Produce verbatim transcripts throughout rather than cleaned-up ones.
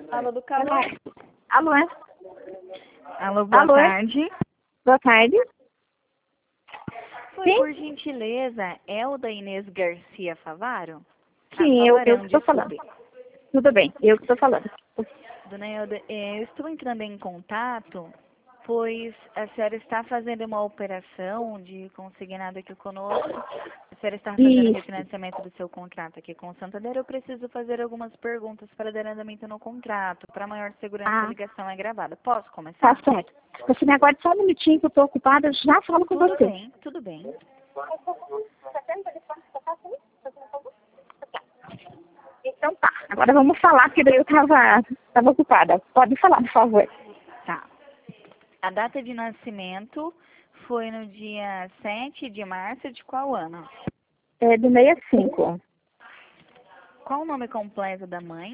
Alô, do calor. Alô, é? Alô, boa Alô, é? tarde. Boa tarde. Foi, Sim? por gentileza, Elda Inês Garcia Favaro? Sim, Ah, eu, eu Favarão, que estou falando. desculpe. Tudo bem, eu que estou falando. Dona Elda, eh, eu estou entrando em contato, pois a senhora está fazendo uma operação de consignado aqui conosco. A senhora está fazendo Isso. refinanciamento do seu contrato aqui com o Santander. Eu preciso fazer algumas perguntas para dar andamento no contrato. Para maior segurança, a Ah, ligação é gravada. Posso tá começar? certo. Você me aguarde só um minutinho que eu estou ocupada, eu já falo com Tudo você. bem, tudo bem. Então tá, agora vamos falar, porque daí eu estava tava ocupada. Pode falar, por favor. Tá. A data de nascimento foi no dia sete de março de qual ano? É do sessenta e cinco. Qual o nome completo da mãe?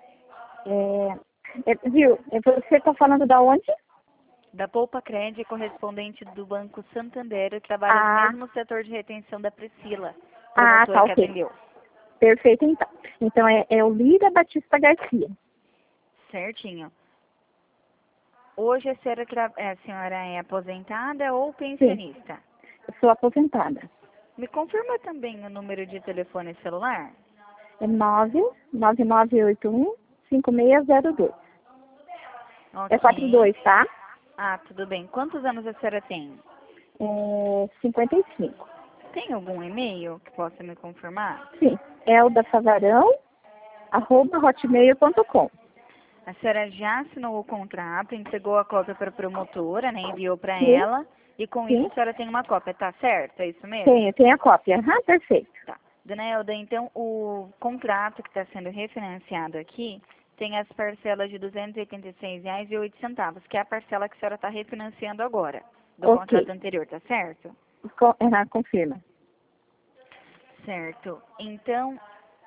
É, é, viu, é, você está falando da onde? Da Poupa Cred, correspondente do Banco Santander, que trabalha no Ah, mesmo setor de retenção da Priscila, ah, promotora tá, que ok. atendeu. Perfeito, então. Então é, é o Lira Batista Garcia. Certinho. Hoje a senhora, tra- a senhora é aposentada ou Sim, pensionista? eu sou aposentada. Me confirma também o número de telefone celular? É nove nove nove oito um cinco seis zero dois. É quatro Ok. dois, tá? Ah, tudo bem. Quantos anos a senhora tem? É cinquenta e cinco. Tem algum e-mail que possa me confirmar? Sim, Elda Favarão, arroba hotmail ponto com. A senhora já assinou o contrato, entregou a cópia para a promotora, né? Enviou para Sim, ela. E com isso sim, a senhora tem uma cópia, tá certo? É isso mesmo? tenho, tenho a cópia. Ah, perfeito. Tá. Dona Elda, então o contrato que está sendo refinanciado aqui tem as parcelas de duzentos e oitenta e seis reais e oito centavos, que é a parcela que a senhora está refinanciando agora, do Ok, contrato anterior, tá certo? Co- ah, confirma. Certo. Então,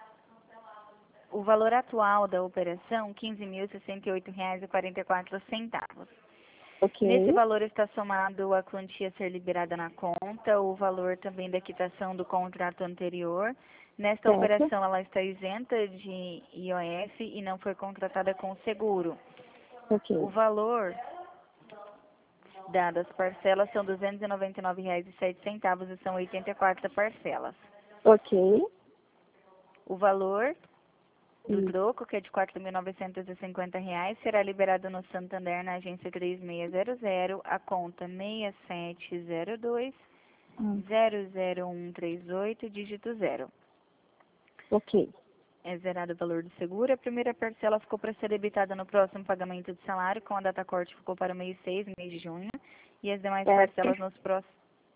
o valor atual da operação, quinze mil sessenta e oito reais e quarenta e quatro centavos. Nesse Ok, valor está somado a quantia a ser liberada na conta, o valor também da quitação do contrato anterior. Nesta certo, operação, ela está isenta de I O F e não foi contratada com seguro. O ok, valor das parcelas são duzentos e noventa e nove reais e sete centavos e são oitenta e quatro parcelas. ok. O valor do Isso. troco, que é de quatro mil novecentos e cinquenta reais, será liberado no Santander na agência três seis zero zero, a conta seis sete zero dois Hum, zero zero um três oito, dígito zero. ok, É zerado o valor do seguro. A primeira parcela ficou para ser debitada no próximo pagamento de salário, com a data corte ficou para o mês seis, mês de junho, e as demais certo. parcelas nos próximos...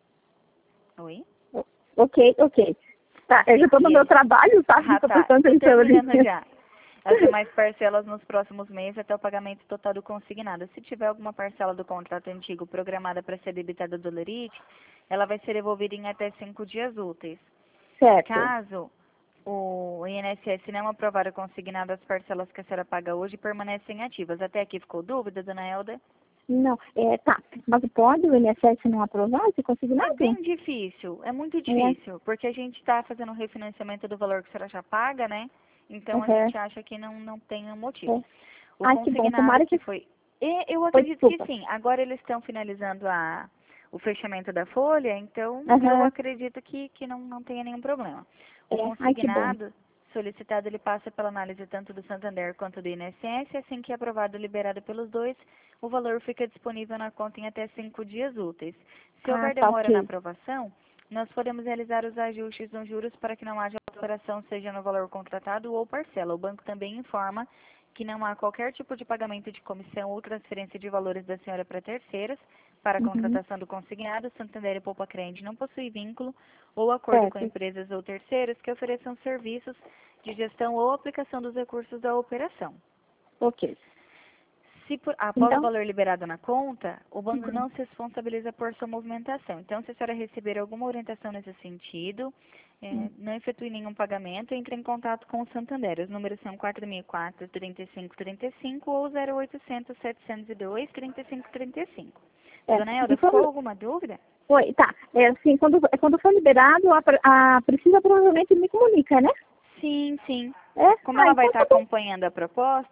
Oi? O- Ok, ok. Tá, eu já estou no E meu as... trabalho, tá? Não Ah, estou tá. prestando Tô atenção ali. terminando já. As demais parcelas nos próximos meses até o pagamento total do consignado. Se tiver alguma parcela do contrato antigo programada para ser debitada do Lerite, ela vai ser devolvida em até cinco dias úteis. Certo. Caso o I N S S não aprovar o consignado, as parcelas que a senhora paga hoje permanecem ativas. Até aqui ficou dúvida, dona Elda? Não, é, tá. Mas pode o I N S S não aprovar esse É consignado? bem difícil, é muito É. difícil, porque a gente está fazendo um refinanciamento do valor que a senhora já paga, né? Então a Uhum. gente acha que não, não tem um motivo. É. O Ai, que bom. consignado Tomara que que... foi. E eu Foi, acredito que desculpa. sim. Agora eles estão finalizando a, o fechamento da folha, então eu Aham. acredito que, que não, não tenha nenhum problema. O É. Ai, que bom. consignado solicitado, ele passa pela análise tanto do Santander quanto do I N S S, assim que é aprovado e liberado pelos dois, o valor fica disponível na conta em até cinco dias úteis. Se Ah, houver tá demora na ok. aprovação, nós podemos realizar os ajustes nos juros para que não haja alteração, seja no valor contratado ou parcela. O banco também informa que não há qualquer tipo de pagamento de comissão ou transferência de valores da senhora para terceiros. Para a Uhum. contratação do consignado, Santander e Poupa Crente não possui vínculo ou acordo com Certo. empresas ou terceiros que ofereçam serviços de gestão ou aplicação dos recursos da operação. Ok. Se por, após o Então, valor liberado na conta, o banco uhum. não se responsabiliza por sua movimentação. Então, se a senhora receber alguma orientação nesse sentido, Hum. eh, não efetue nenhum pagamento, entre em contato com o Santander. Os números são quatro mil e quatro, trinta e cinco trinta e cinco ou zero oitocentos, setecentos e dois, trinta e cinco trinta e cinco. É. Dona Elda, E ficou como... alguma dúvida? Oi, tá. É assim, quando, é quando for liberado, a, a Priscila provavelmente me comunica, né? Sim, sim. É? Como Ah, ela vai então estar tá bom. acompanhando a proposta,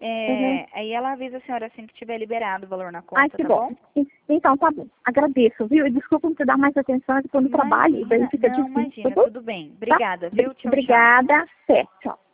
É, uhum. Aí ela avisa a senhora assim que tiver liberado o valor na conta, Ai, que tá bom. bom? Então, tá bom. Agradeço, viu? E desculpa não te dar mais atenção, eu tô no trabalho, daí fica não, difícil. imagina, tudo bem. Obrigada, tá? viu? Tchau, Obrigada. tchau. Certo, tchau.